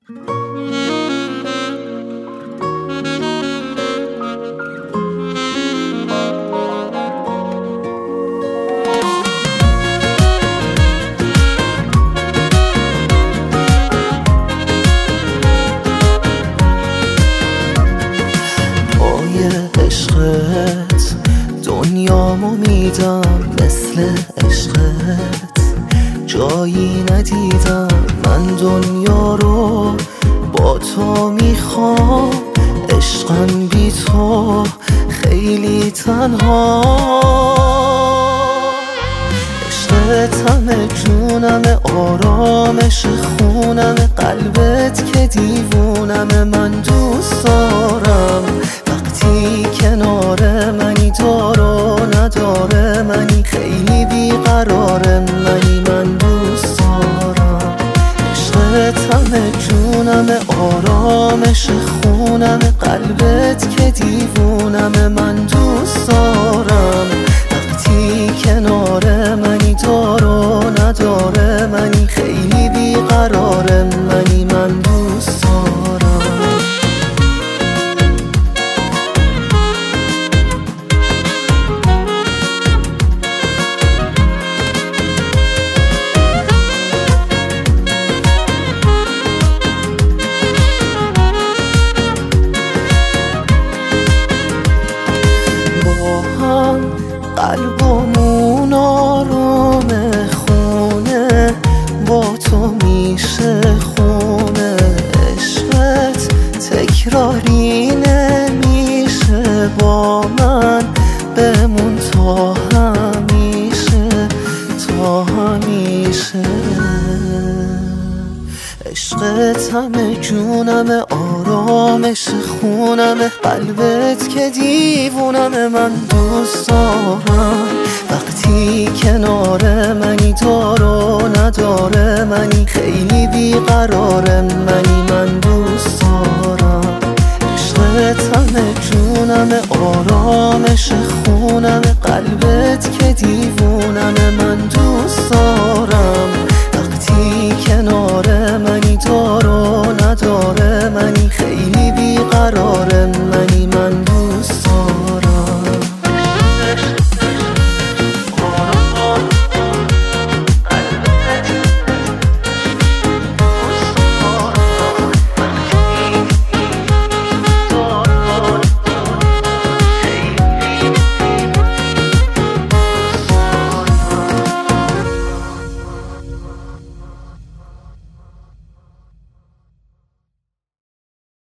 عشقت دنیامو میدم، مثل عشقت جایی ندیدم. من دنیا رو با تو میخوام، عشقم بی تو خیلی تنها. عشقت همه جونم، آرامش خونم، قلبت که دیوونم. من دوست دارم وقتی کنار منی، دارو نداره منی، خیلی بیقراره منی. من دوست دارم عشقت همه جونم، آرامش خونم، قلبت که دیوونم. من دوست دارم وقتی کنار منی، دارو نداره منی، خیلی بیقراره منی. من دوست دارم. قلبمون آروم خونه، با تو میشه خونه. عشقت تکراری نمیشه، با من بمون تا همیشه، تا همیشه. عشقت همه جونم، آرامش خونم، قلبت که دیوونم. من دوست دارم وقتی کنار منی، دارو نداره منی، خیلی بیقراره منی. من دوست دارم عشقت همه جونم، آرامش خونم، قلبت که دیوونم. من دوست دارم